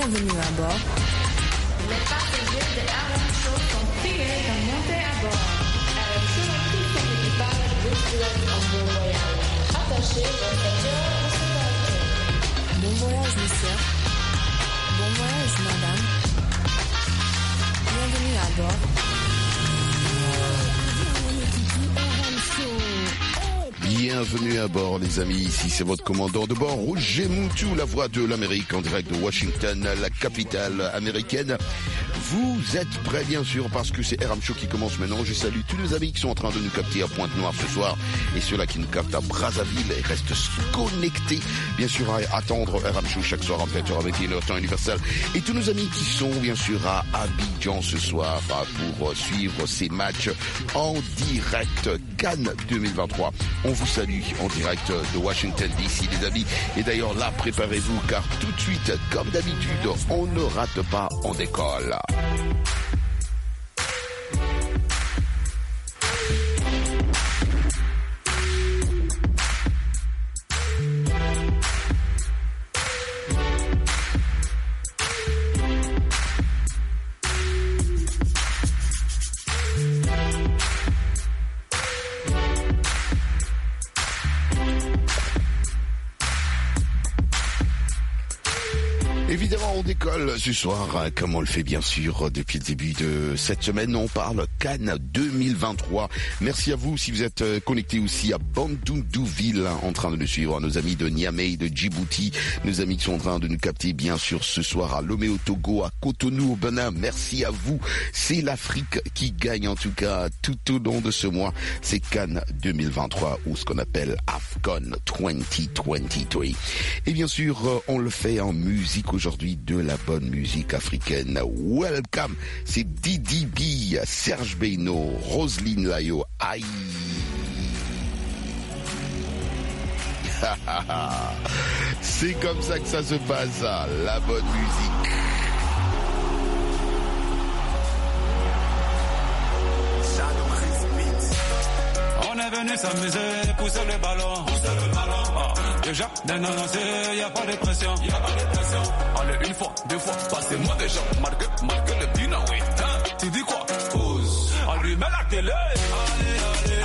Bienvenue à bord. Les passagers de RM Show sont priés de monter à bord. RM Show et tout son équipage vous souhaitent un bon voyage. Attachez vos ceintures de sécurité. Bon voyage, monsieur. Bon voyage, madame. Bienvenue à bord. Bienvenue à bord les amis, ici c'est votre commandant de bord Roger Moutou, la voix de l'Amérique en direct de Washington, la capitale américaine. Vous êtes prêts bien sûr parce que c'est RM Show qui commence maintenant. Je salue tous nos amis qui sont en train de nous capter à Pointe-Noire ce soir et ceux-là qui nous captent à Brazzaville et restent connectés bien sûr à attendre RM Show chaque soir en 20h avec leur temps universel. Et tous nos amis qui sont bien sûr à Abidjan ce soir pour suivre ces matchs en direct Cannes 2023. On vous salue en direct de Washington DC les amis. Et d'ailleurs là, préparez-vous car tout de suite, comme d'habitude, on ne rate pas, on décolle. Évidemment, on décolle ce soir, comme on le fait bien sûr depuis le début de cette semaine. On parle Cannes 2023. Merci à vous si vous êtes connectés aussi à Bandundouville, en train de nous suivre, nos amis de Niamey, de Djibouti, nos amis qui sont en train de nous capter bien sûr ce soir à Lomé au Togo, à Cotonou au Bénin. Merci à vous. C'est l'Afrique qui gagne en tout cas tout au long de ce mois. C'est Cannes 2023 ou ce qu'on appelle AFCON 2023. Et bien sûr, on le fait en musique aujourd'hui, de la bonne musique africaine. Welcome, c'est Didi B, Serge Beino, Roselyne Layo. Aïe. C'est comme ça que ça se passe, la bonne musique. On est venu s'amuser, pousser le ballon. Ah, déjà, d'un annoncé, y'a pas de pression. Allez, une fois, deux fois, passez-moi déjà. Marque le bina, oui. Hein? Tu dis quoi? Pause. Allumez la télé. Allez.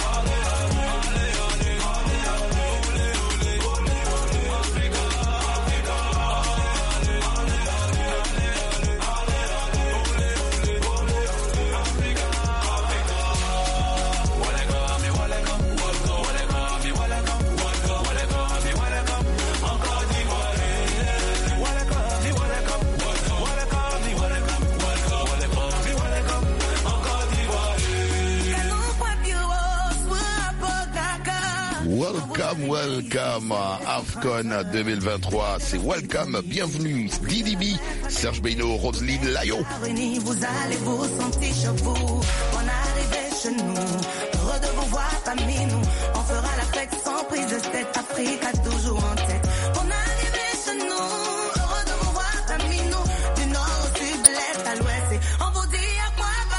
Welcome à AFCON 2023. C'est welcome, bienvenue. Didi B, Serge Beino, Roselyne Layo. Vous allez vous sentir chez vous. On arrive chez nous. Heureux de vous voir parmi nous. On fera la fête sans prise de tête. Afrique a toujours en tête. On arrive chez nous. Heureux de vous voir parmi nous. Du nord au sud, de l'est à l'ouest. Et on vous dit à quoi va.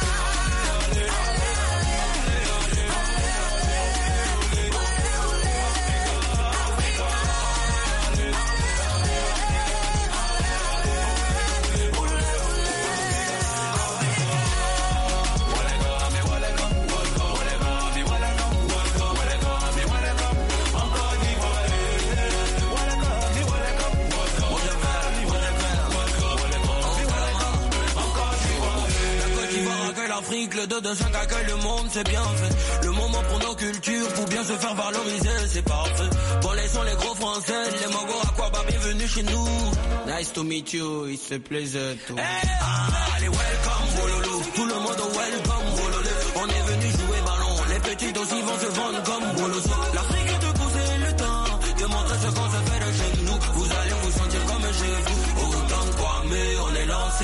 L'Afrique, le 2 de 5 accueille le monde, c'est bien fait. Le moment pour nos cultures, pour bien se faire valoriser, c'est parfait. Bon, laissons les gros français, les mogos à quoi, bah bienvenue chez nous. Nice to meet you, it's a pleasure to... Hey, allez, welcome, bololo. Tout le monde welcome, bololo. On est venu jouer ballon, les petits aussi vont se vendre comme boloso. L'Afrique est de pousser le temps, de montrer ce qu'on se fait de chez nous. Vous allez vous sentir comme chez vous, autant de quoi, mais on est lancé.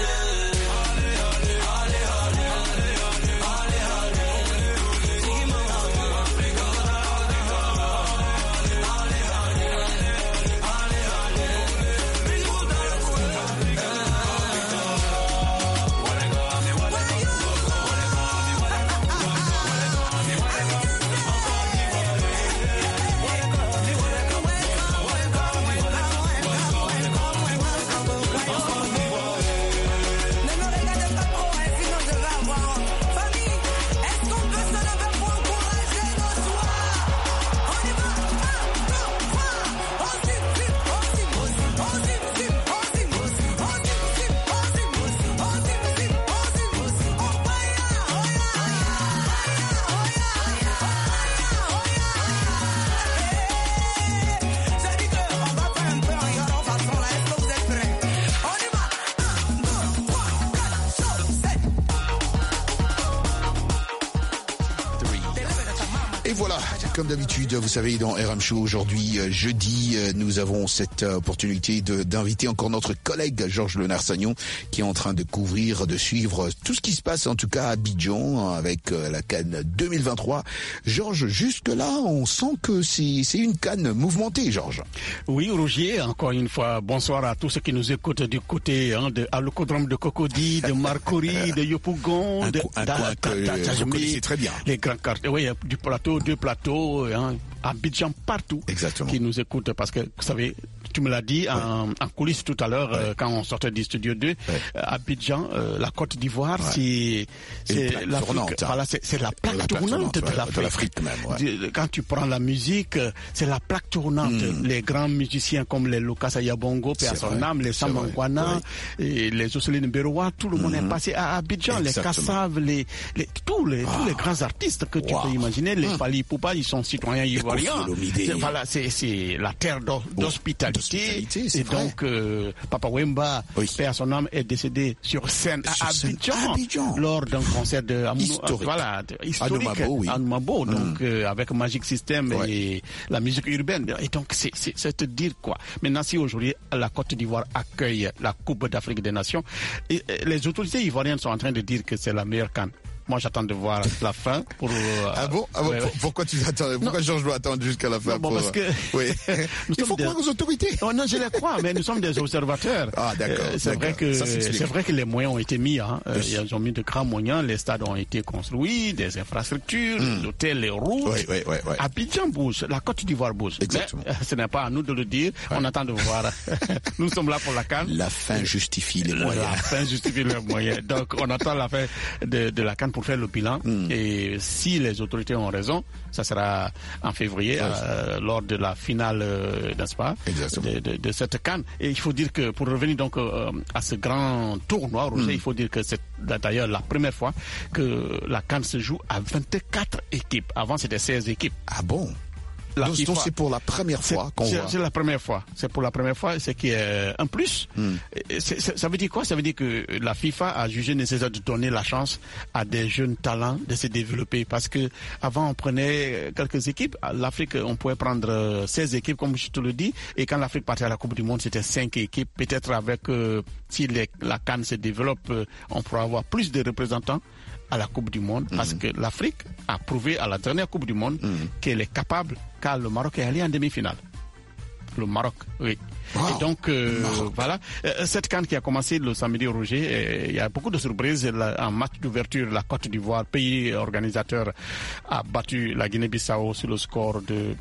comme d'habitude, vous savez, dans RM Show aujourd'hui, jeudi, nous avons cette opportunité d'inviter encore notre collègue Georges Lenard-Sagnon qui est en train de couvrir, de suivre tout ce qui se passe en tout cas à Abidjan avec la CAN 2023. Georges, jusque-là, on sent que c'est une CAN mouvementée, Georges. Oui, Roger, encore une fois, bonsoir à tous ceux qui nous écoutent du côté de Alocodrome de Cocody, de Marcory, de Yopougon, de vous connaissez très bien. Les grands quartiers, oui, du plateau, deux plateaux, Abidjan partout. Exactement. Qui nous écoutent parce que, vous savez, tu me l'as dit en coulisses tout à l'heure quand on sortait du studio 2, Abidjan, la Côte d'Ivoire, c'est l'Afrique. Voilà, c'est la plaque tournante de l'Afrique même. Quand tu prends la musique, c'est la plaque tournante. Les grands musiciens comme les Lucas Ayabongo, paix à son âme, les Samangwana, et les Osseline Beroua, tout le monde est passé à Abidjan. Les Kassav, tous les grands artistes que tu peux imaginer, les Fally Ipupa, ils sont citoyens ivoiriens. Voilà, c'est la terre d'hospitalité. Et donc, Papa Wemba, paix à son âme, est décédé sur scène à Abidjan lors d'un concert historique à Noumabo, donc avec Magic System et la musique urbaine. Et donc, c'est te dire quoi. Maintenant, si aujourd'hui la Côte d'Ivoire accueille la Coupe d'Afrique des Nations, et les autorités ivoiriennes sont en train de dire que c'est la meilleure CAN. Moi, j'attends de voir la fin pour... Pourquoi tu attends? Pourquoi Georges doit attendre jusqu'à la fin? Parce que... Oui. Il faut croire aux autorités. Oh, non, je les crois, mais nous sommes des observateurs. Ah, d'accord. C'est vrai que les moyens ont été mis. Ils ont mis de grands moyens. Les stades ont été construits, des infrastructures, des hôtels, les routes. Oui. Abidjan bouge, la Côte d'Ivoire bouge. Exactement. Mais ce n'est pas à nous de le dire. On attend de voir. Nous sommes là pour la CAN. La fin justifie les moyens. La fin justifie les moyens. Donc, on attend la fin de la CAN pour faire le bilan. Et si les autorités ont raison, ça sera en février lors de la finale, n'est-ce pas, de cette CAN. Et il faut dire que pour revenir donc à ce grand tournoi, Roger, il faut dire que c'est d'ailleurs la première fois que la CAN se joue à 24 équipes. Avant, c'était 16 équipes. Ah bon? Donc c'est pour la première fois qu'on voit. C'est la première fois. C'est pour la première fois, ce qui est un plus. Ça veut dire quoi? Ça veut dire que la FIFA a jugé nécessaire de donner la chance à des jeunes talents de se développer. Parce que avant on prenait quelques équipes. À l'Afrique, on pouvait prendre 16 équipes, comme je te le dis. Et quand l'Afrique partait à la Coupe du Monde, c'était 5 équipes. Peut-être avec, si la CAN se développe, on pourra avoir plus de représentants à la Coupe du Monde, parce que l'Afrique a prouvé à la dernière Coupe du Monde qu'elle est capable, car le Maroc est allé en demi-finale. Le Maroc, oui. Wow. Et donc, voilà, cette CAN qui a commencé le samedi, Roger, il y a beaucoup de surprises. En match d'ouverture, la Côte d'Ivoire, pays organisateur, a battu la Guinée-Bissau sur le score de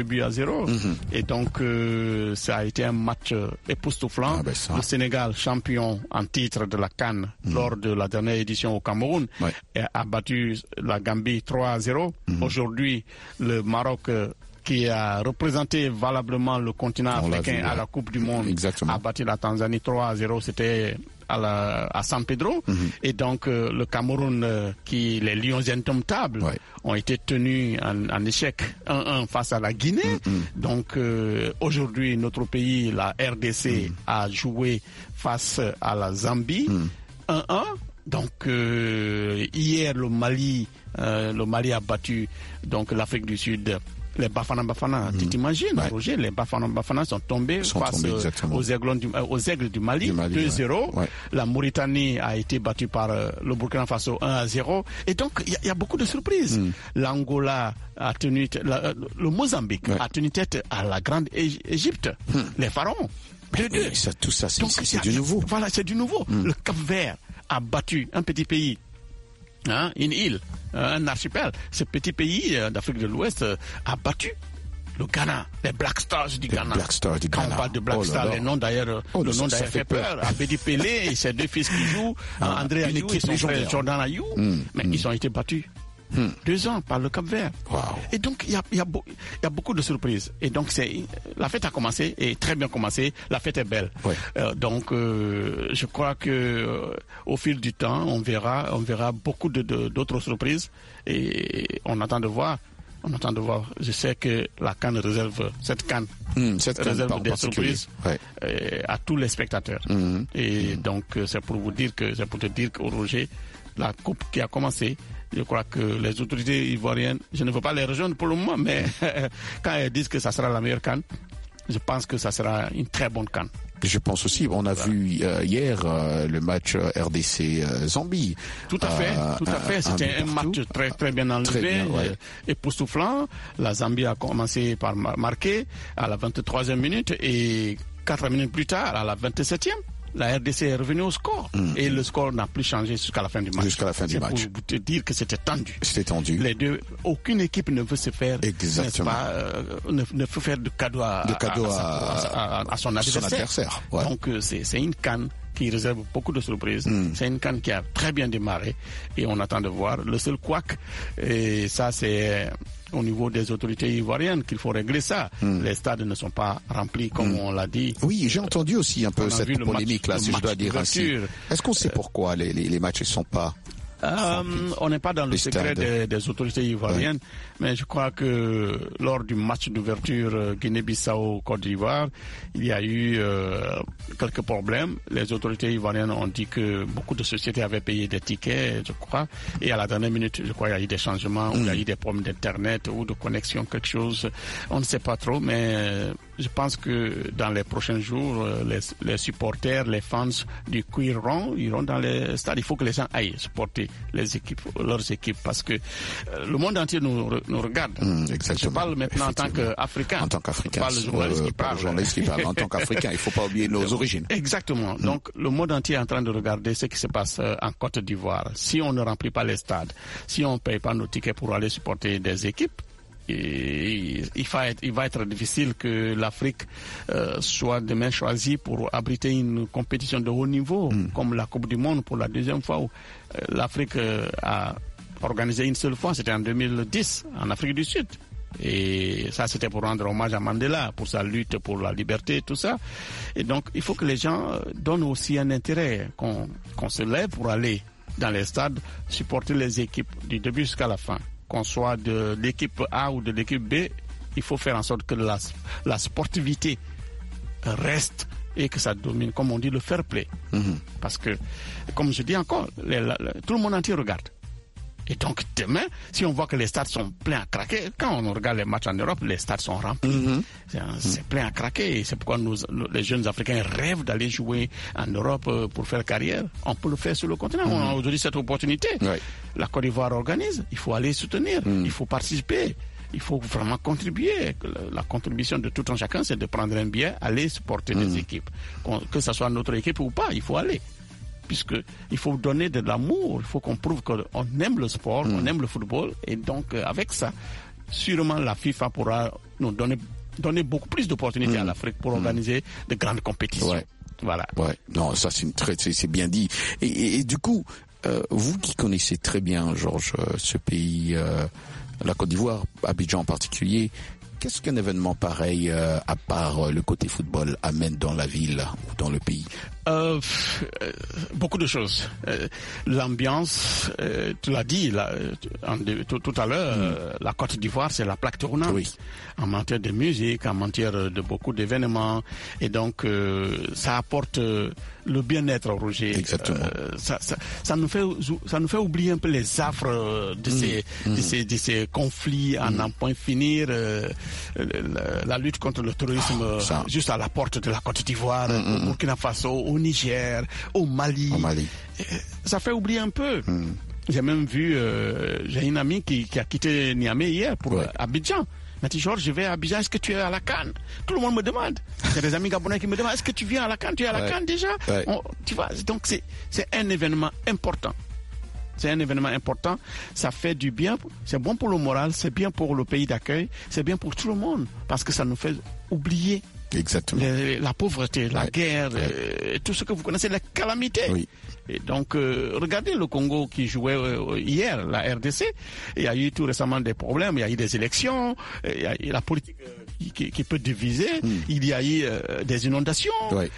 2-0. Et donc, ça a été un match époustouflant. Le Sénégal, champion en titre de la CAN lors de la dernière édition au Cameroun, a battu la Gambie 3-0. Aujourd'hui, le Maroc, qui a représenté valablement le continent africain à la Coupe du Monde, a battu la Tanzanie 3-0, c'était à San Pedro. Et donc le Cameroun, les Lions indomptables, ont été tenus en échec 1-1 face à la Guinée. Donc aujourd'hui, notre pays, la RDC, a joué face à la Zambie 1-1. Donc hier, le Mali a battu donc l'Afrique du Sud. Les Bafana, tu t'imagines, Roger, les Bafana sont tombés face aux Aigles du Mali, 2-0. La Mauritanie a été battue par le Burkina Faso 1-0. Et donc, il y a beaucoup de surprises. L'Angola a tenu, le Mozambique a tenu tête à la grande Égypte, les pharaons. Tout ça, c'est du nouveau. Voilà, c'est du nouveau. Le Cap-Vert a battu un petit pays, une île, un archipel. Ce petit pays d'Afrique de l'Ouest a battu le Ghana, les Black Stars du Ghana. Quand on parle de Black Stars, le nom d'ailleurs fait peur. Abedi Pelé et ses deux fils qui jouent, André Ayou et son frère Jordan Ayou, mais ils ont été battus 2 ans par le Cap-Vert. Et donc il y a beaucoup de surprises. Et donc la fête a commencé, et très bien commencé. La fête est belle. Donc je crois que au fil du temps, on verra beaucoup d'autres surprises, et on attend de voir. Je sais que la CAN réserve cette CAN réserve des surprises à tous les spectateurs. Et donc c'est pour te dire que Roger, la coupe qui a commencé. Je crois que les autorités ivoiriennes, je ne veux pas les rejoindre pour le moment, mais quand elles disent que ça sera la meilleure CAN, je pense que ça sera une très bonne CAN. Je pense aussi, on a vu hier le match RDC-Zambie. Tout à fait. C'était un match très, très bien enlevé, époustouflant. La Zambie a commencé par marquer à la 23e minute et 4 minutes plus tard, à la 27e. La RDC est revenue au score et le score n'a plus changé jusqu'à la fin du match. C'est pour te dire que c'était tendu. C'était tendu. Les deux, aucune équipe ne veut se faire, ne veut faire de cadeau à son adversaire. Ouais. Donc c'est une CAN qui réserve beaucoup de surprises. C'est une CAN qui a très bien démarré et on attend de voir. Le seul couac, et ça c'est au niveau des autorités ivoiriennes qu'il faut régler ça. Les stades ne sont pas remplis comme on l'a dit. Oui, j'ai entendu aussi un peu cette polémique là, si je dois dire ainsi. Est-ce qu'on sait pourquoi les matchs ne sont pas on n'est pas dans le secret des autorités ivoiriennes, mais je crois que lors du match d'ouverture Guinée-Bissau-Côte d'Ivoire, il y a eu quelques problèmes. Les autorités ivoiriennes ont dit que beaucoup de sociétés avaient payé des tickets, je crois, et à la dernière minute, je crois qu'il y a eu des changements, il y a eu des problèmes d'internet ou de connexion, quelque chose. On ne sait pas trop, mais je pense que dans les prochains jours, les supporters, les fans du Cuir Rond iront dans les stades. Il faut que les gens aillent supporter leurs équipes, parce que le monde entier nous regarde. Je parle maintenant en tant qu'Africain. En tant qu'Africain. Pas le journaliste qui parle. En tant qu'Africain, il ne faut pas oublier nos origines. Exactement. Donc le monde entier est en train de regarder ce qui se passe en Côte d'Ivoire. Si on ne remplit pas les stades, si on ne paye pas nos tickets pour aller supporter des équipes, et il va être difficile que l'Afrique soit demain choisie pour abriter une compétition de haut niveau, comme la Coupe du Monde pour la deuxième fois, où l'Afrique a organisé une seule fois, c'était en 2010, en Afrique du Sud. Et ça, c'était pour rendre hommage à Mandela, pour sa lutte pour la liberté, tout ça. Et donc, il faut que les gens donnent aussi un intérêt, qu'on se lève pour aller dans les stades, supporter les équipes du début jusqu'à la fin. Qu'on soit de l'équipe A ou de l'équipe B, il faut faire en sorte que la sportivité reste et que ça domine, comme on dit, le fair play. Parce que, comme je dis encore, tout le monde entier regarde. Et donc demain, si on voit que les stades sont pleins à craquer, quand on regarde les matchs en Europe, les stades sont remplis. C'est plein à craquer. Et c'est pourquoi les jeunes Africains rêvent d'aller jouer en Europe pour faire carrière. On peut le faire sur le continent. On a aujourd'hui cette opportunité. La Côte d'Ivoire organise. Il faut aller soutenir. Il faut participer. Il faut vraiment contribuer. La contribution de tout un chacun, c'est de prendre un billet, aller supporter des équipes. Que ce soit notre équipe ou pas, il faut aller. Puisqu'il faut donner de l'amour, il faut qu'on prouve qu'on aime le sport, on aime le football, et donc avec ça, sûrement la FIFA pourra nous donner beaucoup plus d'opportunités à l'Afrique pour organiser de grandes compétitions. Voilà. Non, ça c'est bien dit. Et du coup, vous qui connaissez très bien, Georges, ce pays, la Côte d'Ivoire, Abidjan en particulier, qu'est-ce qu'un événement pareil, à part le côté football, amène dans la ville ou dans le pays? Beaucoup de choses. L'ambiance, tu l'as dit tout à l'heure, la Côte d'Ivoire, c'est la plaque tournante en matière de musique, en matière de beaucoup d'événements, et donc ça apporte le bien-être, Roger. Exactement. Ça nous fait oublier un peu les affres de ces conflits à n'en point finir, la lutte contre le terrorisme juste à la porte de la Côte d'Ivoire, au Burkina Faso, au Niger, au Mali. Ça fait oublier un peu. J'ai même vu, j'ai une amie qui a quitté Niamey hier pour Abidjan. Elle m'a dit, Georges, je vais à Abidjan, est-ce que tu es à la CAN? Tout le monde me demande. Il y a des amis gabonais qui me demandent, est-ce que tu viens à la CAN? Tu es à la CAN déjà? Tu vois, donc c'est un événement important. C'est un événement important, ça fait du bien, c'est bon pour le moral, c'est bien pour le pays d'accueil, c'est bien pour tout le monde, parce que ça nous fait oublier la pauvreté, la guerre, tout ce que vous connaissez, la calamité. Et donc, regardez le Congo qui jouait hier, la RDC, il y a eu tout récemment des problèmes, il y a eu des élections, il y a eu la politique qui peut diviser, il y a eu des inondations,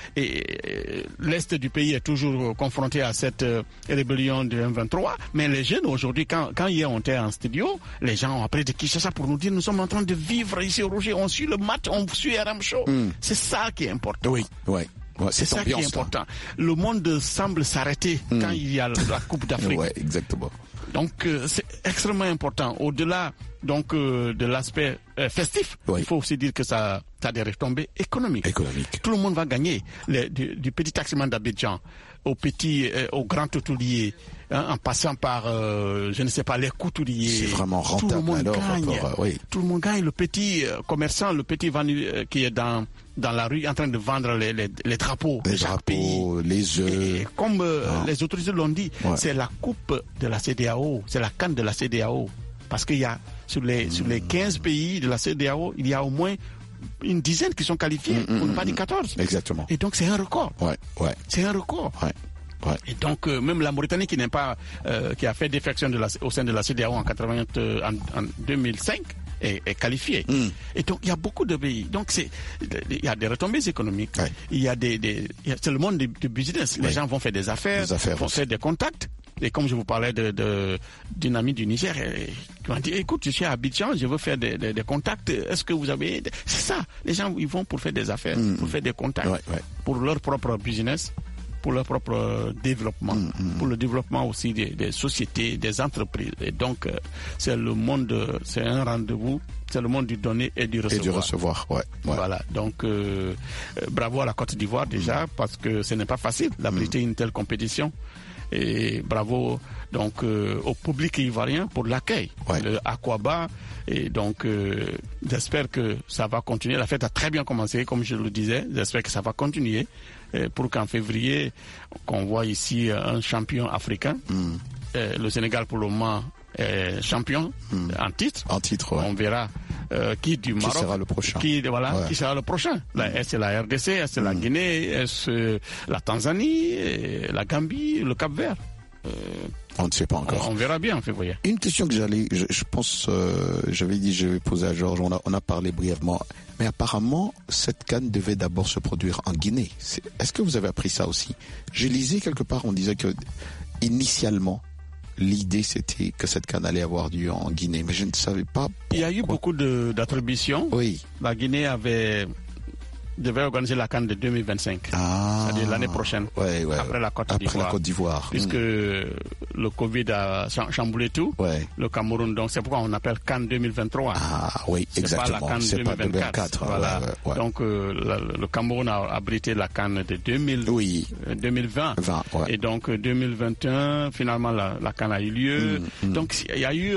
et l'Est du pays est toujours confronté à cette rébellion de M23, mais les jeunes aujourd'hui, quand hier on était en studio, les gens ont appelé de Kinshasa pour nous dire, nous sommes en train de vivre ici au Roger, on suit le match, on suit RM Show. C'est ça qui est important. Ouais, c'est ça qui est important. Le monde semble s'arrêter quand il y a la Coupe d'Afrique. Ouais, exactement. Donc c'est extrêmement important. Au-delà donc de l'aspect festif, il faut aussi dire que ça a des retombées économiques. Tout le monde va gagner. Du petit taximan d'Abidjan au grand hôtelier, en passant par je ne sais pas les couturiers. C'est vraiment rentable. Tout le monde gagne. Oui. Tout le monde gagne. Le petit commerçant, le petit vendeur qui est dans la rue en train de vendre les drapeaux. Les drapeaux, les œufs. Et comme les autorités l'ont dit, c'est la coupe de la CEDEAO, c'est la CAN de la CEDEAO. Parce qu'il y a sur les 15 pays de la CEDEAO, il y a au moins une dizaine qui sont qualifiés, pour ne pas dire 14. Exactement. Et donc c'est un record. C'est un record. Et donc même la Mauritanie qui qui a fait défection au sein de la CEDEAO en 2005 est qualifiée. Et donc il y a beaucoup de pays. Donc il y a des retombées économiques. Il y a c'est le monde du business. Les gens vont faire des affaires vont faire des contacts. Et comme je vous parlais d'une amie du Niger, qui m'a dit, écoute, je suis à Abidjan, je veux faire des contacts, est-ce que vous avez... C'est ça, les gens ils vont pour faire des affaires, pour faire des contacts, pour leur propre business, pour leur propre développement, pour le développement aussi des sociétés, des entreprises. Et donc, c'est le monde, c'est un rendez-vous, c'est le monde du donner et du recevoir. Et du recevoir, Voilà, donc bravo à la Côte d'Ivoire déjà, parce que ce n'est pas facile d'abriter une telle compétition. Et bravo donc au public ivoirien pour l'accueil, le Aquaba. Et donc j'espère que ça va continuer. La fête a très bien commencé, comme je le disais. J'espère que ça va continuer pour qu'en février, qu'on voit ici un champion africain. Le Sénégal pour le moment est champion en titre. On verra qui du Maroc sera le prochain. Qui sera le prochain. Est-ce la RDC, est-ce la Guinée, est-ce la Tanzanie, la Gambie, le Cap-Vert? On ne sait pas encore. On verra bien en février. Une question que je pense, j'avais dit, je vais poser à Georges, on a parlé brièvement, mais apparemment, cette CAN devait d'abord se produire en Guinée. Est-ce que vous avez appris ça aussi? J'ai lisé quelque part, on disait que, initialement, l'idée c'était que cette CAN allait avoir lieu en Guinée, mais je ne savais pas pourquoi. Il y a eu beaucoup d'attributions. Oui. La Guinée devait organiser la CAN de 2025, c'est-à-dire l'année prochaine, après la Côte d'Ivoire. Puisque le Covid a chamboulé tout, le Cameroun, donc c'est pourquoi on appelle CAN 2023. Exactement. C'est pas la CAN 2024. Voilà. Donc le Cameroun a abrité la CAN de 2020. Et donc 2021, finalement la CAN a eu lieu. Donc il y a eu...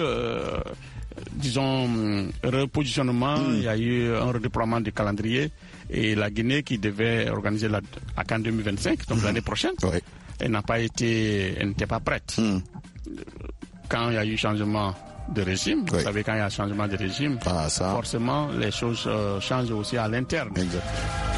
disons, repositionnement, il y a eu un redéploiement du calendrier et la Guinée qui devait organiser la CAN 2025, donc l'année prochaine, elle n'était pas prête. Quand il y a eu changement de régime, vous savez, quand il y a changement de régime, forcément les choses changent aussi à l'interne. Exactement.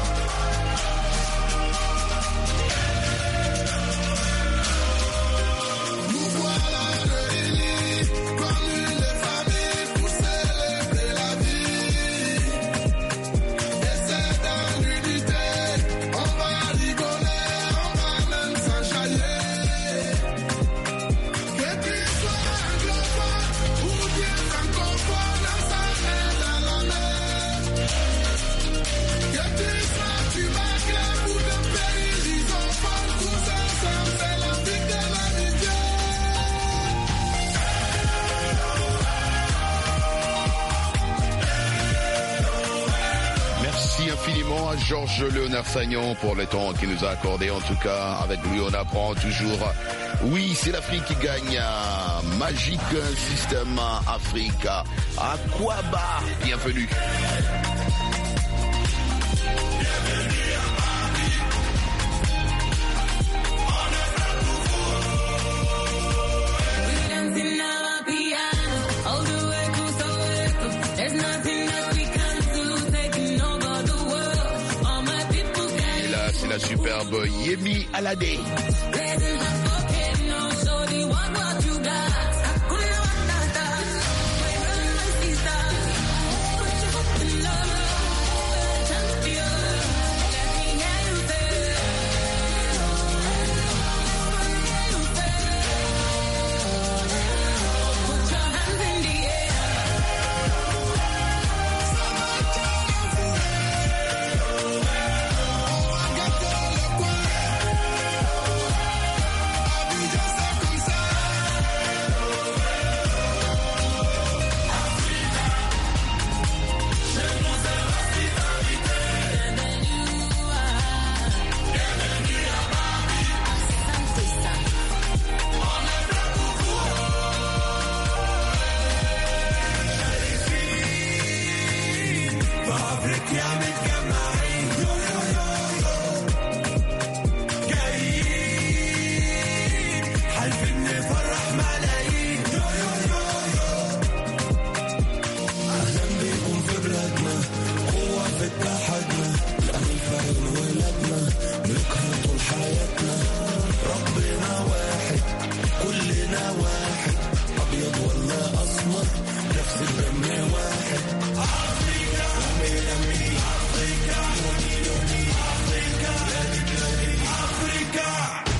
Georges Léonard Sagnon pour le temps qu'il nous a accordé. En tout cas, avec lui, on apprend toujours. Oui, c'est l'Afrique qui gagne. Magic System Africa. Aquaba. Bienvenue. La superbe Yemi Alade. افريقيا متجمعين يو يو يو يو جايين حالفين نفرح ملايين يو يو يو يو اهلا بيكم في بلادنا قوة في اتحادنا نعمل فرق ولادنا نكره طول حياتنا ربنا واحد كلنا واحد ابيض ولا اسمر نفس الدم واحد افريكا افريكا افريكا افريكا افريكا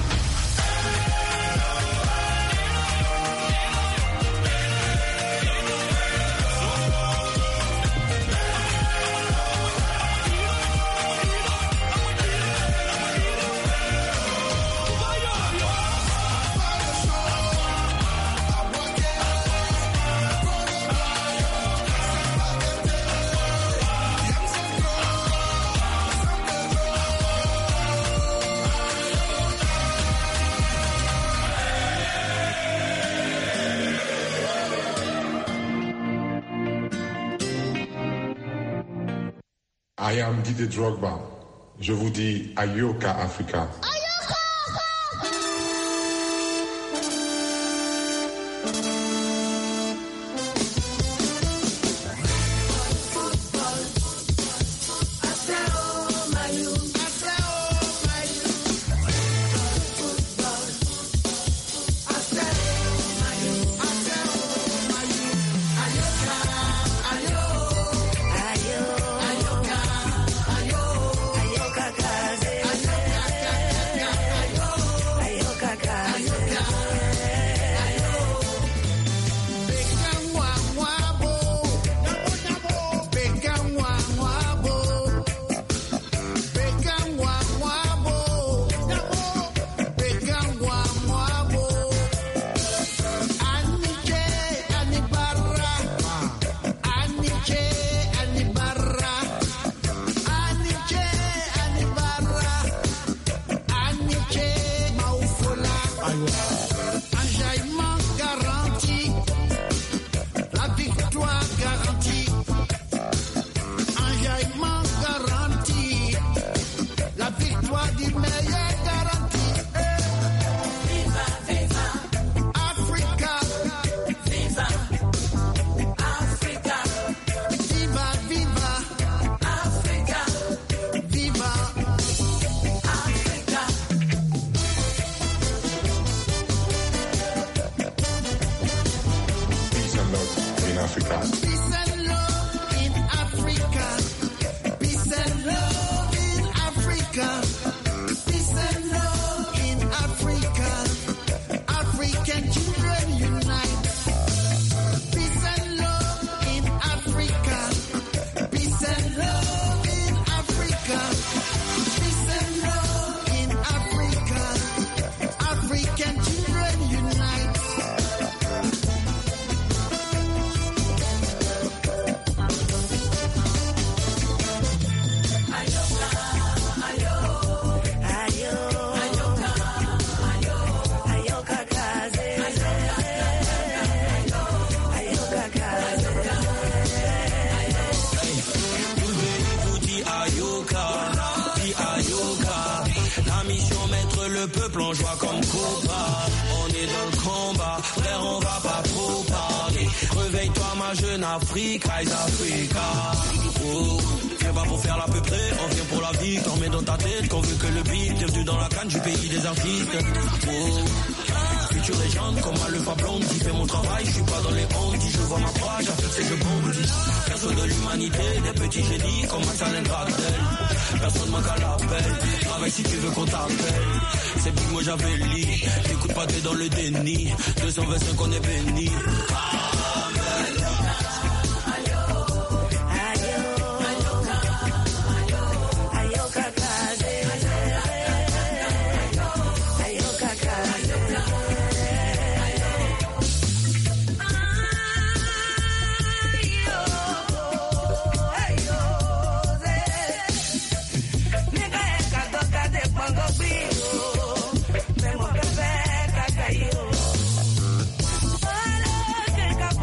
I am Didier Drogba. Je vous dis Ayoka Africa. le peuple en joie comme Copa. On est dans le combat, frère, on va pas trop parler. Réveille-toi ma jeune Afrique, Rise Africa. Oh, viens pas pour faire l'à peu près, on vient pour la vie, t'en mets dans ta tête qu'on veut que le beat. Bienvenue dans la canne du pays des artistes. Oh, future légende comme Alpha Blonde qui fait mon travail, je suis pas dans les hontes, je vois ma page, c'est que bondis. Personne de l'humanité, des petits génies comme Marcel Gradel. Personne manque à l'appel, travaille si tu veux qu'on t'appelle. C'est plus moi j'avais le lit, t'écoutes pas t'es dans le déni. 225 on est béni. Venga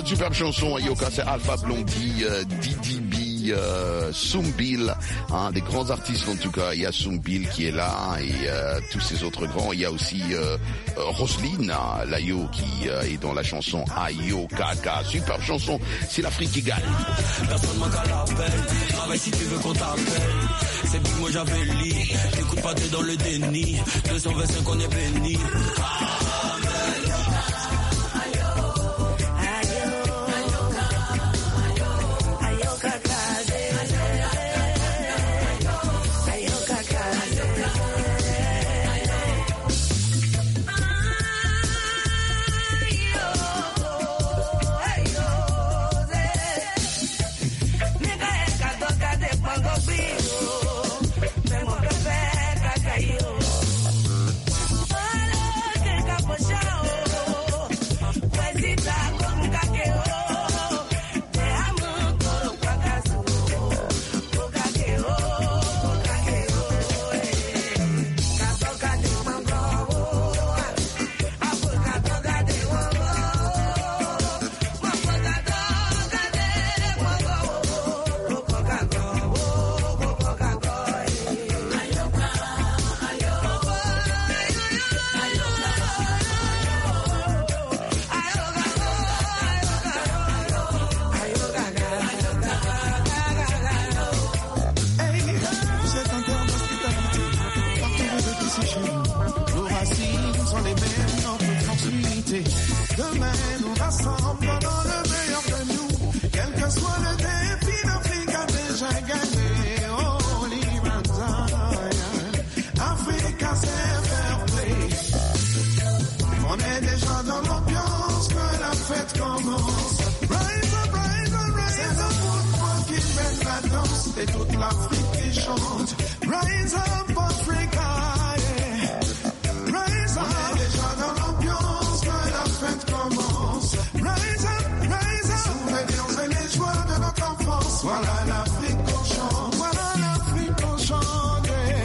Cette superbe chanson, Ayoka, c'est Alpha Blondy, Didi B, Soumbil, des grands artistes en tout cas. Il y a Soumbil qui est là et tous ces autres grands. Il y a aussi Roselyne, l'Ayo qui est dans la chanson Ayoka. Superbe chanson, c'est l'Afrique qui gagne. Personne manque à l'appel, travaille si tu veux qu'on t'appelle. C'est big, moi j'avais le lit, écoute pas, t'es dans le déni. 225 on est béni. C'est toute l'Afrique qui chante. Rise up Africa, yeah. Rise up. On est déjà dans l'ambiance que la fête commence. Rise up, souvenirs et les joies de notre enfance. Voilà l'Afrique qu'on chante. Voilà l'Afrique qu'on chante, yeah.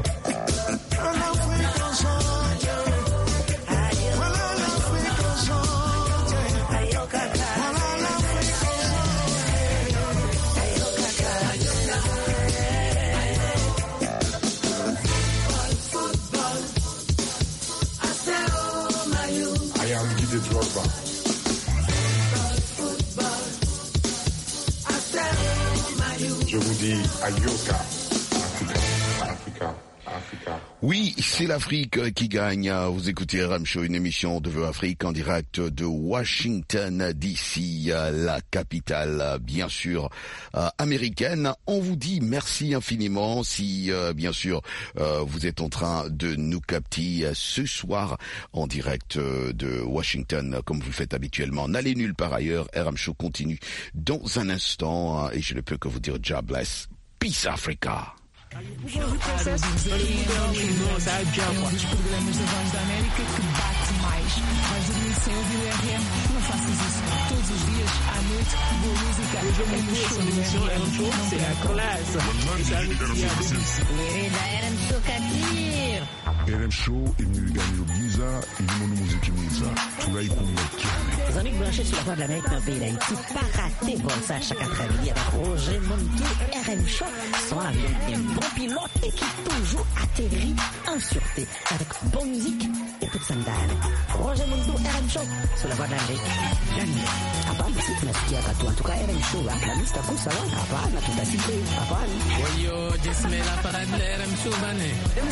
L'Afrique qu'on chante, yeah. Voilà l'Afrique qu'on chante, yeah. Voilà l'Afrique qu'on Drogba. Je vous dis Ayoka, Africa. Oui, c'est l'Afrique qui gagne. Vous écoutez RM Show, une émission de Vœux Afrique en direct de Washington DC, la capitale, bien sûr, américaine. On vous dit merci infiniment si, bien sûr, vous êtes en train de nous capter ce soir en direct de Washington, comme vous le faites habituellement. N'allez nulle part ailleurs. RM Show continue dans un instant et je ne peux que vous dire God bless. Peace Africa. Dos programas da Voz da América que bate mais. Vais dormir sem ouvir o RM? Não faças isso. Todos os dias, à noite, boa música. C'est la classe. RM Show imeniganiuliza ilimo muzikimuza tunaikumbakia. Les amis branchés sur la Voix de l'Amérique dans le pays d'Haïti, pas rater bon ça chaque après-midi avec Roger Monteux, RM Show, sont avec un bon pilote et qui toujours atterrit en sûreté avec bonne musique et toute sa medale. Roger Monteux, RM Show, sur la Voix de l'Amérique. Hapana, si tunasikia katu, en tout cas RM Show, la liste à course, hapana, tutasikia, hapana. Oyo, jesme la parade de RM Show, bane.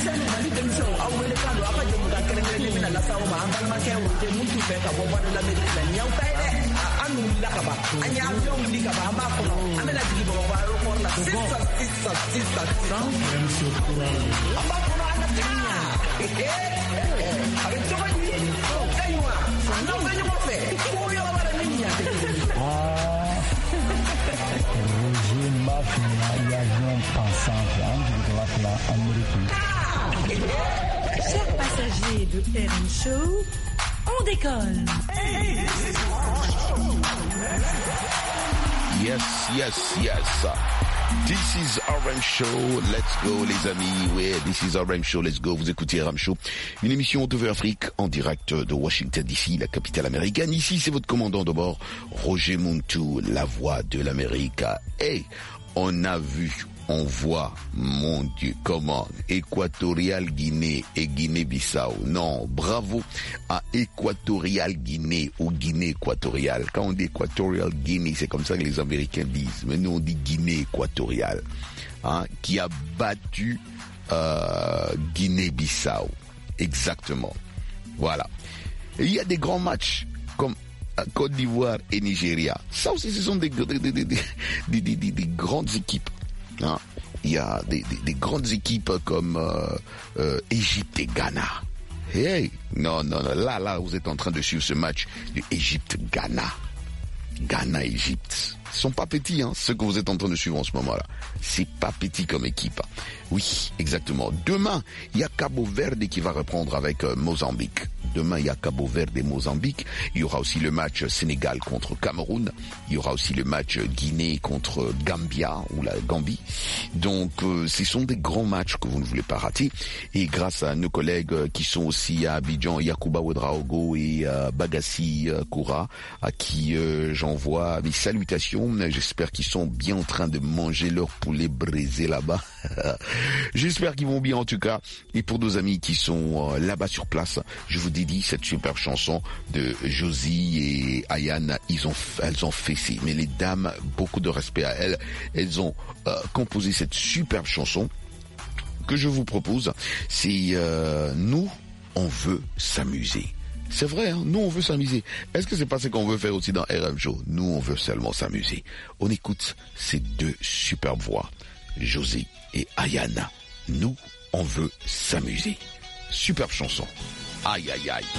Chers passagers de RM Show, on décolle. Yes. This is RM Show, let's go les amis. Oui, this is RM Show, let's go. Vous écoutez RM Show, une émission de Afrique en direct de Washington DC, la capitale américaine. Ici, c'est votre commandant de bord, Roger Muntu, la voix de l'Amérique. Hey, on voit, mon Dieu, comment Équatorial Guinée et Guinée-Bissau. Non, bravo à Équatorial Guinée ou Guinée équatoriale. Quand on dit Équatorial Guinée, c'est comme ça que les Américains disent. Mais nous, on dit Guinée équatoriale, qui a battu Guinée-Bissau. Exactement. Voilà. Et il y a des grands matchs comme Côte d'Ivoire et Nigeria. Ça aussi, ce sont des grandes équipes. Il y a des grandes équipes comme Égypte et Ghana. Hey, non, là, vous êtes en train de suivre ce match de Égypte-Ghana. Ghana-Égypte. Ils sont pas petits, ceux que vous êtes en train de suivre en ce moment-là. C'est pas petit comme équipe. Oui, exactement. Demain, il y a Cabo Verde qui va reprendre avec Mozambique. Demain, il y a Cabo Verde et Mozambique. Il y aura aussi le match Sénégal contre Cameroun. Il y aura aussi le match Guinée contre Gambia ou la Gambie. Donc, ce sont des grands matchs que vous ne voulez pas rater. Et grâce à nos collègues qui sont aussi à Abidjan, Yacouba Ouedraogo et Bagassi Koura, à qui j'envoie mes salutations. J'espère qu'ils sont bien en train de manger leur poulet braisé là-bas. J'espère qu'ils vont bien en tout cas. Et pour nos amis qui sont là-bas sur place, je vous dédie cette super chanson de Josie et Ayane. Elles ont fessé. Mais les dames, beaucoup de respect à elles. Elles ont composé cette superbe chanson que je vous propose. C'est Nous, on veut s'amuser. C'est vrai, nous on veut s'amuser. Est-ce que c'est pas ce qu'on veut faire aussi dans RM Show? Nous on veut seulement s'amuser. On écoute ces deux superbes voix, Josie et Ayana. Nous on veut s'amuser. Superbe chanson. Aïe aïe aïe.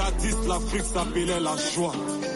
Jadis, l'Afrique s'appelait la joie.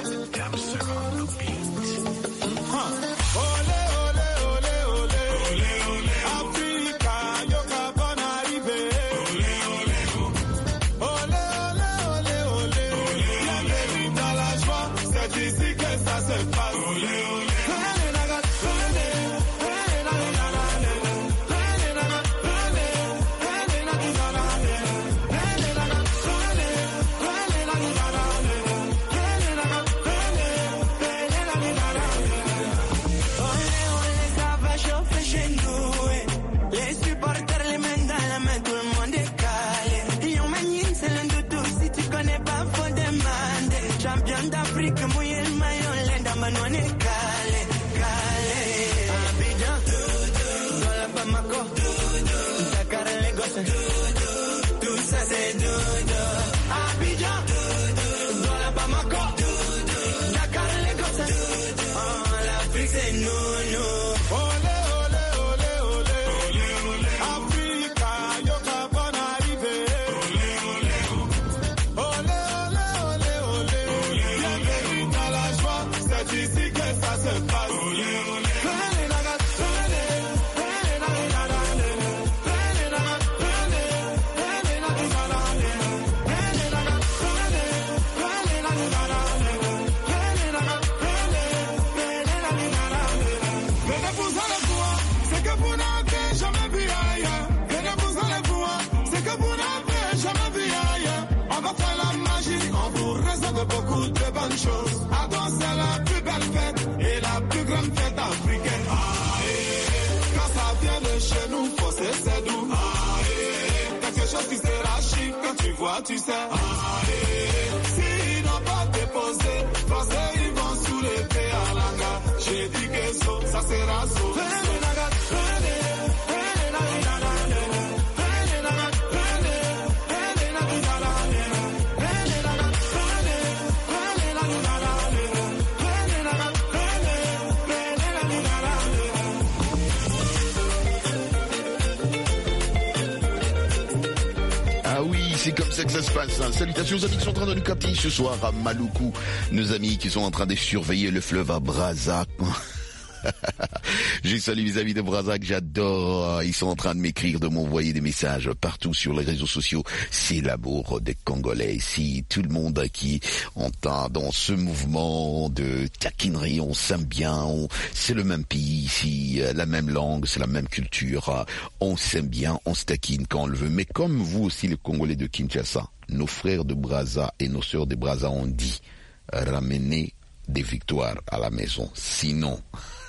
Tu sais, s'ils n'ont pas déposé, français ils vont sous l'épée à l'anga. J'ai dit que ça sera sauvé. C'est comme ça que ça se passe. Hein. Salutations aux amis qui sont en train de nous capter ce soir à Maluku. Nos amis qui sont en train de surveiller le fleuve à Brazza. J'ai salué mes amis de Brazza que j'adore. Ils sont en train de m'écrire, de m'envoyer des messages partout sur les réseaux sociaux. C'est l'amour des Congolais ici. Tout le monde qui entend dans ce mouvement de taquinerie, on s'aime bien. C'est le même pays ici, la même langue, c'est la même culture. On s'aime bien, on se taquine quand on le veut. Mais comme vous aussi, les Congolais de Kinshasa, nos frères de Brazza et nos sœurs de Brazza ont dit, ramenez des victoires à la maison. Sinon...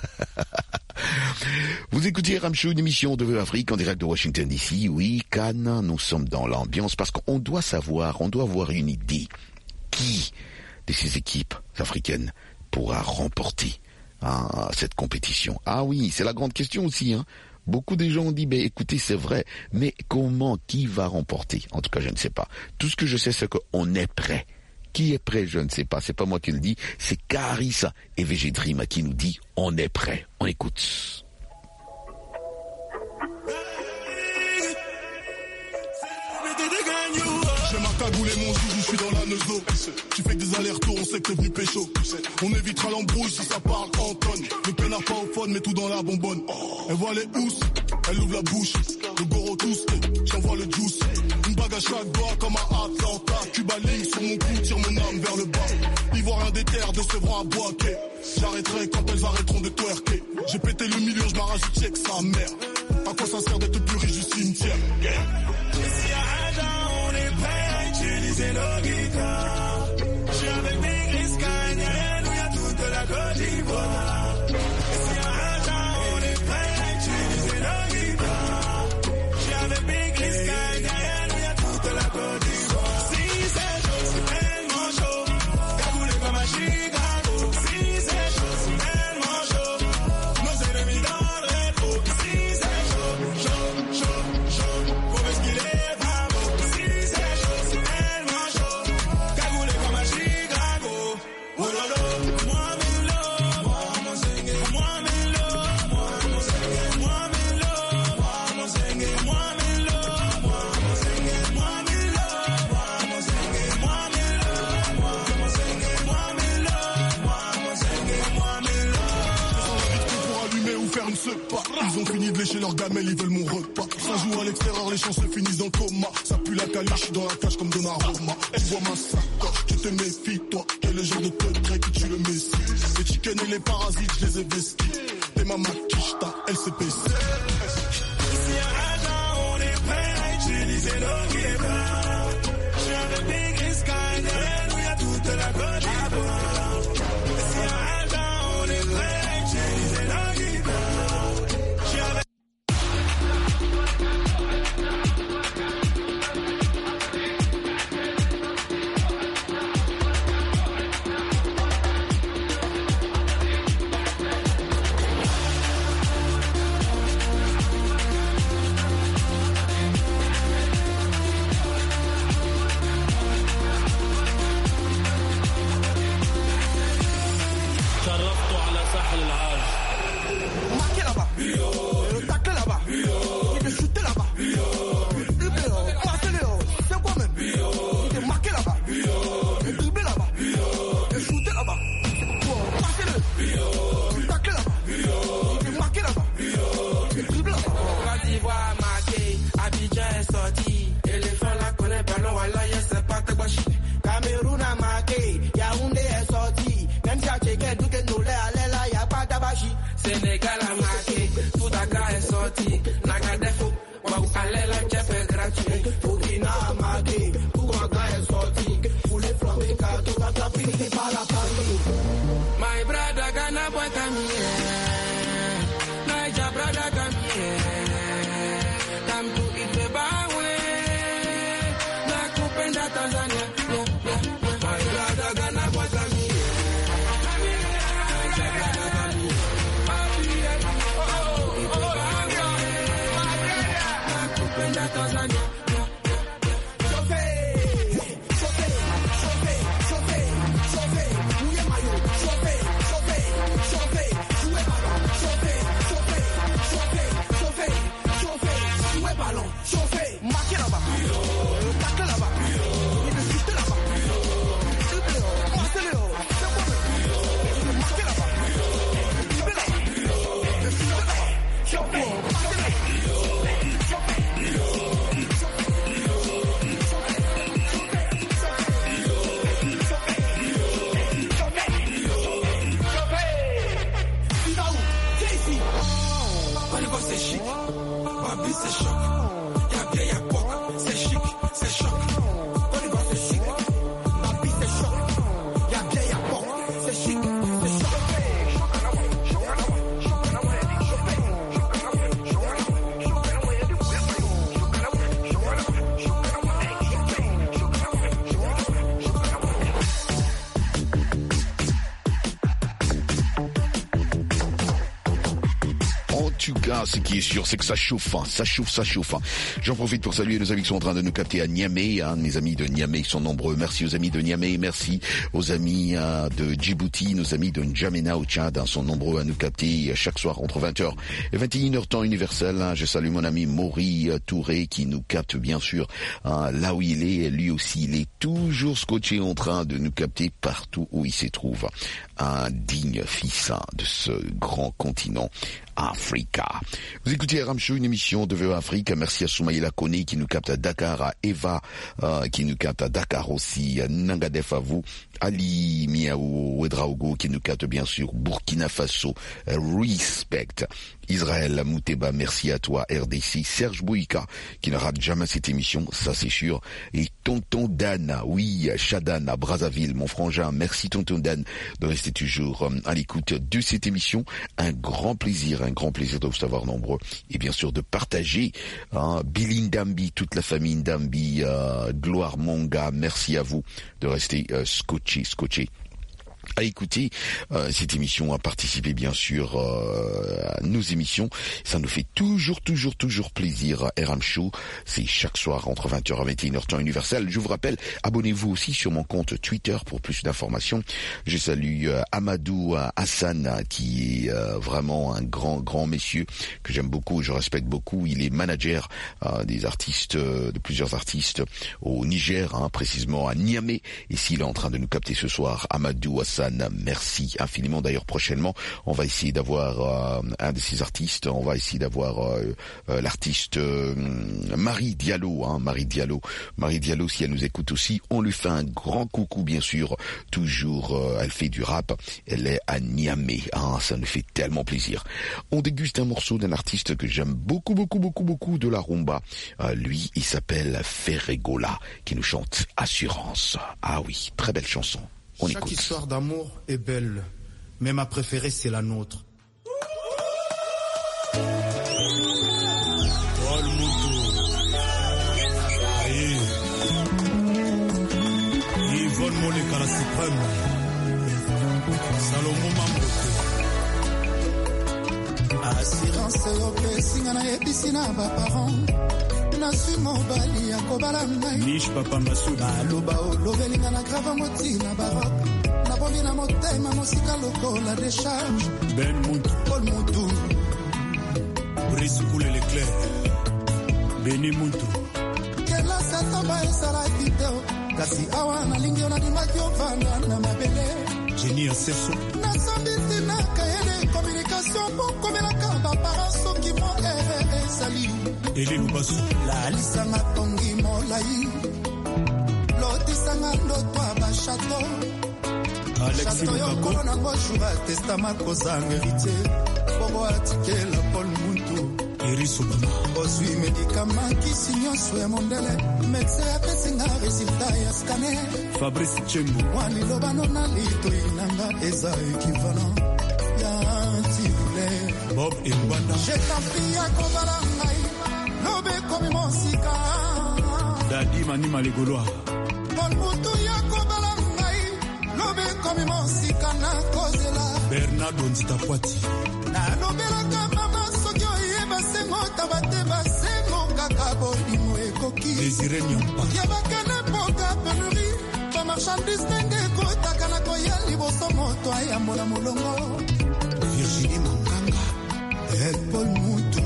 Vous écoutez Ram Show, une émission de Afrique en direct de Washington DC. Oui, Cannes, nous sommes dans l'ambiance parce qu'on doit savoir, on doit avoir une idée. Qui de ces équipes africaines pourra remporter cette compétition? Ah oui, c'est la grande question aussi. Beaucoup de gens ont dit, écoutez, c'est vrai, mais comment, qui va remporter? En tout cas, je ne sais pas. Tout ce que je sais, c'est qu'on est prêt. Qui est prêt? Je ne sais pas. C'est pas moi qui le dis. C'est Carissa et VG Dream qui nous dit on est prêt. On écoute. J'ai ma cagoule et mon joujou, je suis dans la neuzo. Tu fais que des allers-retours, on sait que t'es venu pécho. On évitera l'embrouille si ça parle en tonne. Le canard pas au fun, mais tout dans la bonbonne. Elle voit les housses, elle ouvre la bouche. Le goro tous, j'envoie le juice. Une bague à chaque doigt comme à Atlanta. Cuba Link sur mon cou, tire mon âme vers le bas. Ivoirien des terres, de Sevran à Boaké. J'arrêterai quand elles arrêteront de twerker. J'ai pété le million, je m'arrache du check, sa mère. À quoi ça sert d'être le plus riche du cimetière? On est prêt à utiliser nos guitares. Je suis avec mes Gris Canadiens, où il y a toute la Côte d'Ivoire. Si à Raja, on est prêt à utiliser nos guitares. Je suis avec mes Gris Canadiens, où il y a toute la Côte d'Ivoire. Si c'est chaud, c'est tellement chaud. Cagoulé comme à Chicago. Si c'est chaud, c'est tellement chaud. Nos ennemis dans le rétro. Si c'est chaud, chaud, chaud, chaud. Faut esquiler. lécher leurs gamelles, ils veulent mon repas. Ça joue à l'extérieur, les chanceux finissent dans le coma. Ça pue la caliche dans la cage comme Donnarumma. Elle voit ma sacoche, tu te méfies toi. Quel est le genre de teutré qui tue le messie. Les chickens et les parasites, je les ai vestis. T'es ma maquiche, ta LCPC. Ici à Agen, on est prêt à utiliser nos guébards. J'ai un big risque à où il y a toute la Côte d'Ivoire. Ici à Agen, on est prêt à utiliser nos guébards. J'ai avec Sénégal a marqué, tout Dakar est sorti. Nagadefo, Waouh, allez la chef est gratuit. Burkina a marqué, tout Ouaga est sorti. Pour les flamber, car tout va t'appliquer par la partie. My brother, Ghana, boy, come here. Niger, brother, come here. Come to eat the Bawe. La coupe in Tanzania. My brother, Ghana, boy, come here. Ce qui est sûr, c'est que ça chauffe, ça chauffe. J'en profite pour saluer nos amis qui sont en train de nous capter à Niamey. Mes amis de Niamey sont nombreux. Merci aux amis de Niamey, merci aux amis de Djibouti, nos amis de N'Djamena au Tchad sont nombreux à nous capter chaque soir entre 20h et 21h temps universel. Je salue mon ami Maury Touré qui nous capte bien sûr là où il est. Lui aussi, il est toujours scotché en train de nous capter partout où il se trouve. Un digne fils de ce grand continent Africa. Vous écoutez RM Show, une émission de VOA Afrique. Merci à Soumaïla Kone qui nous capte à Dakar, à Eva qui nous capte à Dakar aussi, à Nangadef à vous, Ali Miaou Ouedraogo qui nous capte bien sûr Burkina Faso, Respect. Israël Mouteba, merci à toi RDC, Serge Bouika qui ne rate jamais cette émission, ça c'est sûr, et Tonton Dan, oui, Chadan à Brazzaville, mon frangin, merci Tonton Dan de rester toujours à l'écoute de cette émission. Un grand plaisir de vous savoir nombreux et bien sûr de partager Billy Ndambi, toute la famille Ndambi, Gloire Monga, merci à vous de rester scotché à écouter cette émission, à participer bien sûr à nos émissions. Ça nous fait toujours plaisir. RM Show, c'est chaque soir entre 20h et 21h temps universel. Je vous rappelle, abonnez-vous aussi sur mon compte Twitter pour plus d'informations. Je salue Amadou Hassan qui est vraiment un grand monsieur que j'aime beaucoup, je respecte beaucoup. Il est manager des artistes, de plusieurs artistes au Niger, précisément à Niamey. Et s'il est en train de nous capter ce soir, Amadou Hassan, Alassane, merci infiniment. D'ailleurs, prochainement, on va essayer d'avoir un de ces artistes. On va essayer d'avoir l'artiste Marie Diallo. Marie Diallo, si elle nous écoute aussi, on lui fait un grand coucou, bien sûr. Toujours, elle fait du rap. Elle est à Niamey. Ça nous fait tellement plaisir. On déguste un morceau d'un artiste que j'aime beaucoup de la rumba. Lui, il s'appelle Ferregola, qui nous chante Assurance. Ah oui, très belle chanson. On Chaque écoute. histoire d'amour est belle, mais ma préférée c'est la nôtre. Yvonne Moleka la suprême, Salomon Mambote. Assurance opesinga na ebisina ba parents. Nasi mobali ya kobala ngai. Niche papa Masuda. Baloba olobelinga na grava moti na barok. Na bomi na motema mosika lokola décharge. Ben Muntu. Paul Muntu. Brice Koule l'éclair. Beni Muntu. Kela satamba esala kiteo. Kasi awa na lingi ona dimaki ovanda na mabele. Jenny Aseso. Na sambiti na kaede communication pour komela kamba para soki mo sali. Eli Lubasu. La lisanga tongi molai. Lotisanga ndotwa ba chateau. Alexis Mukako. Chateau na ngoshura testament kozanga héritier. Bobo atikela Paul Muntu. Eriso Bama. Ozwi médicament qui signe soin mondele. Médecin apesinga résultat ya scanner. Fabrice Chembo. Wani lobano na lito inanga eza équivalent. Ya anti-blé. Bob Mbanda. J'ai compris à Kobalangai. Lobe komi monsika. Dadi Mani Malegoloa. Paul Muntu ya Kobalangai. Lobe komi monsika na kozela. Bernardo Nzitapwati. Na lobela kama soki oyeba sengo tabate basengo kaka bolimo ekoki. Désiré Nyampa. Ya bakana poka penurie. Ba marchandise ndenge kotaka na koya liboso moto ayambola molongo. Virginie Manganga. Paul Muntu.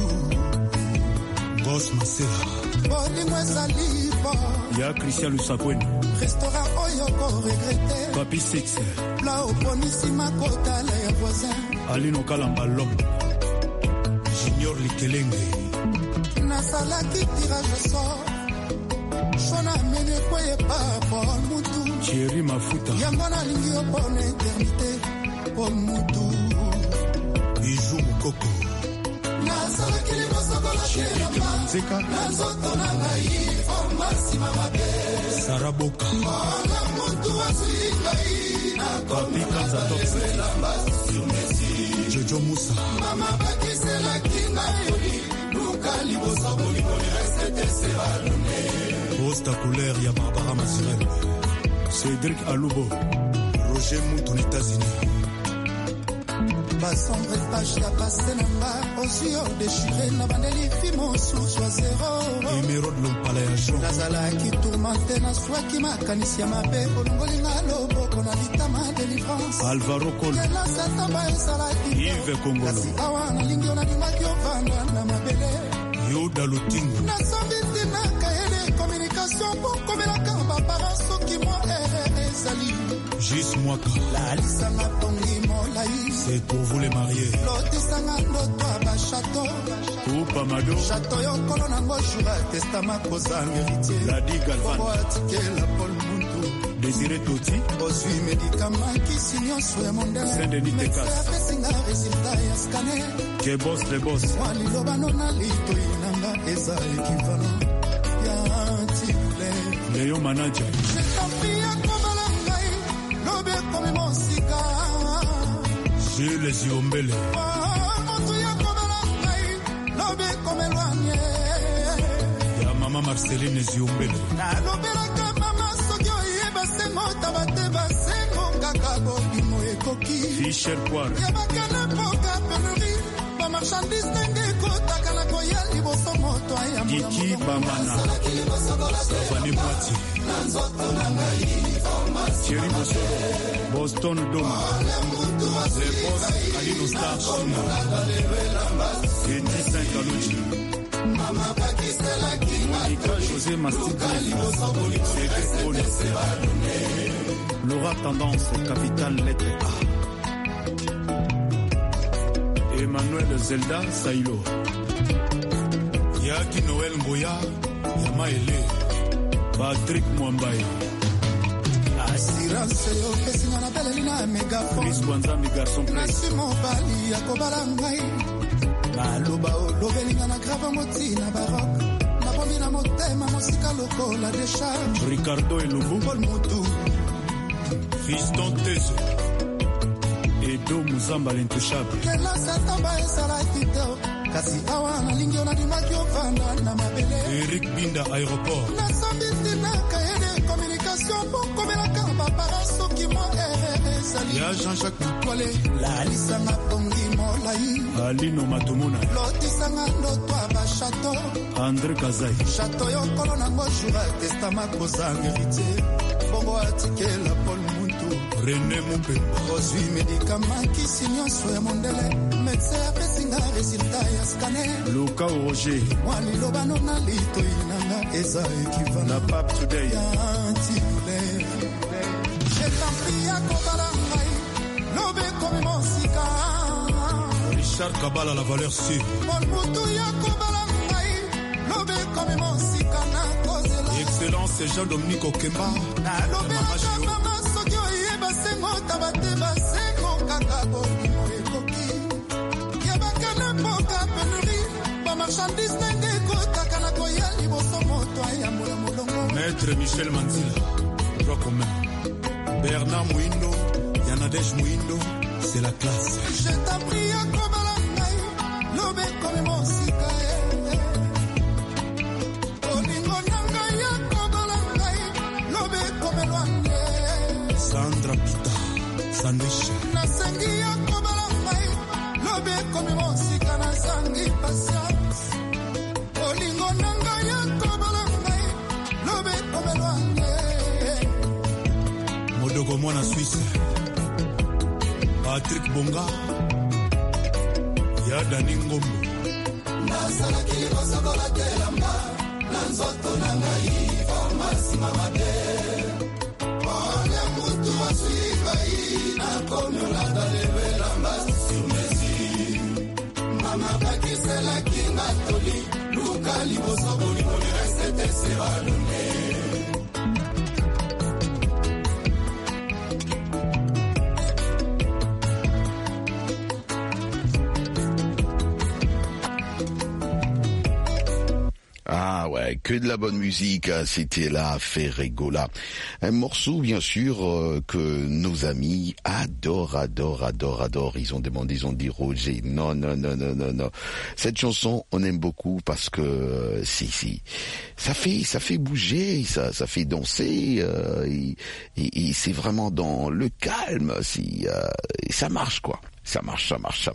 Boss Masera. Bolimo ezali po. Ya Christian Lusakweni. Restaurant oyo ko regrette. Papi Six. La oponisi makotala ya voisin. Alino Kalamba Lom. Junior Likelenge. Nasalaki tirage au sort. Shona mene kweye pa Paul Muntu. Thierry Mafuta. Yango nalingi opona eternité. Paul Muntu. Bijou Mukoko. Nasalaki libosokola kelamba. Nazoto na ngai formasi mamabe. Saraboka. Ona Muntu azwi ngai. Papi Kanzatop. Jojo Moussa. Mama bakisela kinga yoli. Luka liboso bolikoli resete sebalone. Posta couleur ya Barbara Mazurel. Cédric Aloubo. Roger Mouton États-Unis. Ba sombre page ya passé namba. Aussi déchiré na bandeli fimo sous soit zéro. Émeraude Lompala ya Jean. Nazala ki tourmenté na swaki makanisi ya mabe. Olongolinga loboko na litama délivrance. Alvaro Col. Kela satamba esalaki. Yves Kongolo. Kasi awa na lingi ona dimaki ovanda na mabele. Yoda Lutingo. Na sambiti na kaede communication pour komela kamba para soki mo ezali. Gis Mwaka. La lisanga tongi molai. C'est pour vous les mariés. Lotisanga ndoto ba château. Oupa Mado. Château yo kolo nango jura testament kozanga héritier. La Di Galvan. Bobo atikela Paul Muntu. Désiré Toti. Ozwi médicament qui signe soin mondele. Saint-Denis Tekas. Apesinga résultat ya scanner. Que boss les boss. Wali lobano na lito inanga eza équivalent. Ya anti-blé. Léon Manager. J'ai compris à Kobalangai. Lobe komi monsika. Jules Ziombele. Motu ya Kobalangai. Lobe komi loanye. Ya Mama Marceline Ziombele. Na lobelaka mama soki oyeba sengo tabate basengo kaka bolimo ekoki. Fischer Poire. Ya bakana poka penurie. Ba marchandise ndenge kotaka na koya liboso moto ayambola. Kiki Bamana. Fanny Boiti. Thierry Bossoro. Boston Doma. Le boss Alino Star China. Kenji Saint-Kalouchi. Monica José Mastidi. Cédric Poli. Laura Tendance, capitale lettre A. Emmanuel Zelda Sailo. Yaki Noël Ngoya, Yamaele. Patrick Mwambaye. Assurance yo pesinga na belelina megaphone. Chris Wanzambi garçon presse. Nasi mobali akobala ngai. Maloba olobelinga na grave motina baroque. Na bombi na motema mosika lokola décharge. Ricardo Elumbu. Paul Moutou. Fiston Tezo. Edo Muzamba l'intouchable. Kela satamba esala tito. Kasi awa na lingio na dimaki ofanda na mabele. Eric Binda aéroport. Na sambiti na kaede communication pour komelaka babara soki mo ezali. Ya Jean-Jacques Mutwale. La lisanga pongi molai. Alino Matumuna. Lotisanga ndoto aba chateau. André Kazai. Chateau yo kolo nango jour testament kozanga héritier. Bongo atikela Paul Muntu. René Mumpemba. Ozwi médicament kisi nyonso ya mondele. Médecin apesinga résultat ya scanner. Luka Roger. Mwali lobano na litoi nanga eza équivalent. La Pape Today. Ya anti-lait. J'ai compris ya kobala ngai. Lobe komi monsika. Richard Kabala, la valeur sûre. Paul Muntu ya kobala ngai. Lobe komi monsika na kozela. Excellence Jean-Dominique Okemba. Na lobe na mama soki oyeba sengo tabate basengo kaka bonimo ekoki. Yabakana poka penurie. Ba marchandise nenge kotaka na koya liboso moto ayambola molongo. Maître Michel Manzila. Droit commun. Bernard Mouindo. Yanadej Mouindo. C'est la classe. Je t'en prie à kobala ngai. Lobe komi monsika. Olingo nanga ya kobala ngai. Lobe komi lwande. Sandra Pita. Sandwich. Nasengi ya kobala ngai. Lobe komi monsika na sangi patience. Olingo nanga ya kobala ngai. Lobe komi lwande. Modogo mwana Suisse. Patrick Bonga. Yadani Ngombo. Nasalaki libosokola telamba. Nanzoto na ngai. Formasi mamade. Ole mutu wasuikai. Nakomyola dalevela mbasi sumesi. Mama bakisela kinga toli. Luka liboso boli boli resete sebalune. Ah ouais, que de la bonne musique, c'était la Ferregola. Un morceau bien sûr que nos amis adorent. Ils ont demandé, ils ont dit Roger, non. Cette chanson, on aime beaucoup parce que si, ça fait bouger, ça fait danser, et c'est vraiment dans le calme, et ça marche quoi. Ça marche.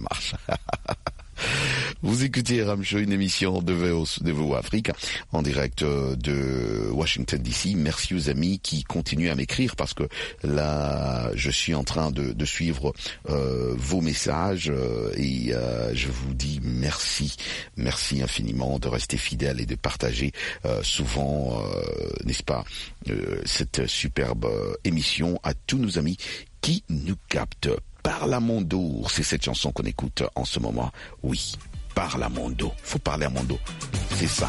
Vous écoutez Ram Show, une émission de VO Afrique en direct de Washington DC. Merci aux amis qui continuent à m'écrire parce que là, je suis en train de suivre vos messages et je vous dis merci infiniment de rester fidèles et de partager souvent, n'est-ce pas, cette superbe émission à tous nos amis qui nous captent. Parlamondo, c'est cette chanson qu'on écoute en ce moment. Oui, Parlamondo. Faut parler à Mondo. C'est ça.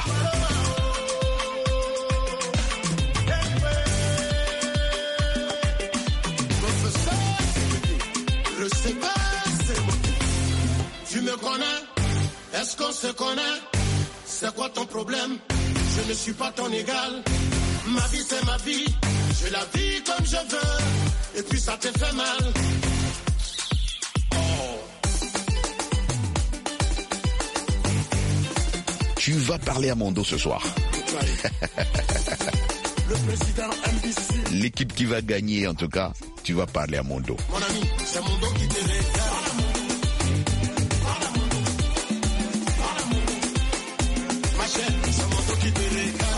Je sais pas, c'est bon. Tu me connais? Est-ce qu'on se connaît? C'est quoi ton problème? Je ne suis pas ton égal. Ma vie c'est ma vie. Je la vis comme je veux. Et puis ça te fait mal. Tu vas parler à Mondo ce soir. Le président MBC. L'équipe qui va gagner en tout cas, tu vas parler à Mondo. Mon ami, c'est Mondo qui te regarde. Ma chère, c'est Mondo qui te regarde.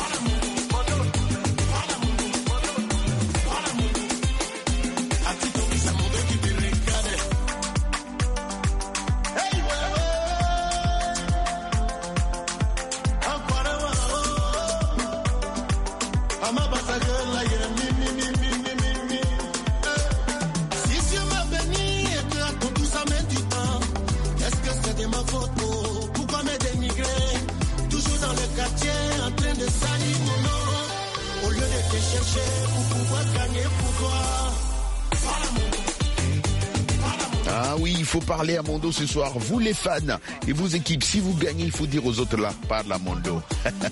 oui, il faut parler à Mondo ce soir. Vous les fans et vos équipes, si vous gagnez, il faut dire aux autres là, parle à Mondo.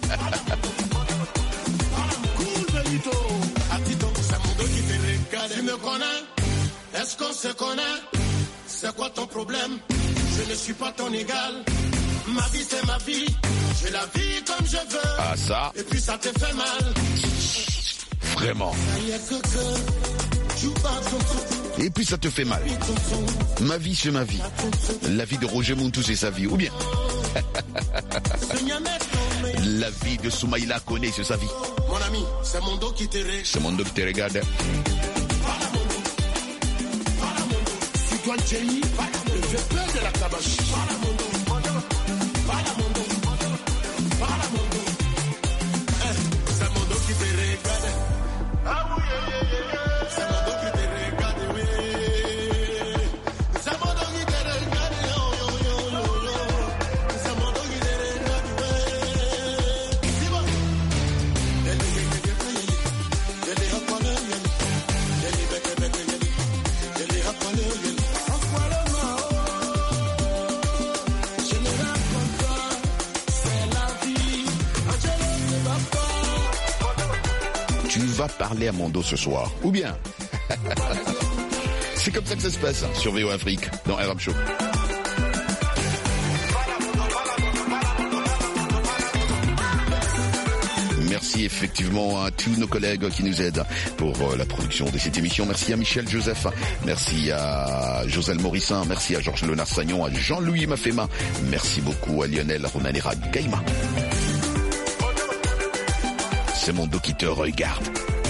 Tu me connais? Est-ce qu'on se connaît? C'est quoi ton problème? Je ne suis pas ton égal. Ma vie c'est ma vie. Je la vis comme je veux. Ah ça. Et puis ça te fait mal. Vraiment. Et puis ça te fait mal. Ma vie c'est ma vie. La vie de Roger Muntu c'est sa vie. Ou bien la vie de Soumaïla Koné c'est sa vie. Mon ami, c'est Mondo qui te regarde. C'est Mondo qui te regarde. Si toi Jenny, le vieux père de la tabache. C'est Mondo qui te regarde. Ah oui, c'est Mondo qui te regarde, oui. C'est Mondo qui te regarde, yo. C'est Mondo qui te regarde, oui. C'est bon. Tu vas parler à Mondo ce soir, ou bien c'est comme ça que ça se passe sur VO Afrique, dans RM Show. Merci effectivement à tous nos collègues qui nous aident pour la production de cette émission. Merci à Michel Joseph, merci à Joselle Morissin, merci à Georges Léonard-Sagnon, à Jean-Louis Mafema, merci beaucoup à Lionel Ronanera Gaïma. C'est Mondo qui te regarde.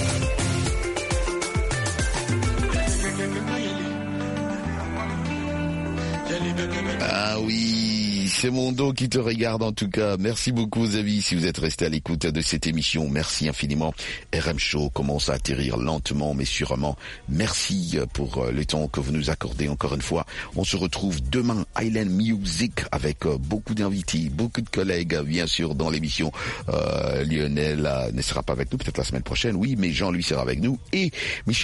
Ah oui, c'est Mondo qui te regarde en tout cas. Merci beaucoup aux amis si vous êtes restés à l'écoute de cette émission. Merci infiniment. RM Show commence à atterrir lentement mais sûrement. Merci pour le temps que vous nous accordez encore une fois. On se retrouve demain, Island Music, avec beaucoup d'invités, beaucoup de collègues bien sûr dans l'émission. Lionel ne sera pas avec nous, peut-être la semaine prochaine, oui, mais Jean lui sera avec nous et Michel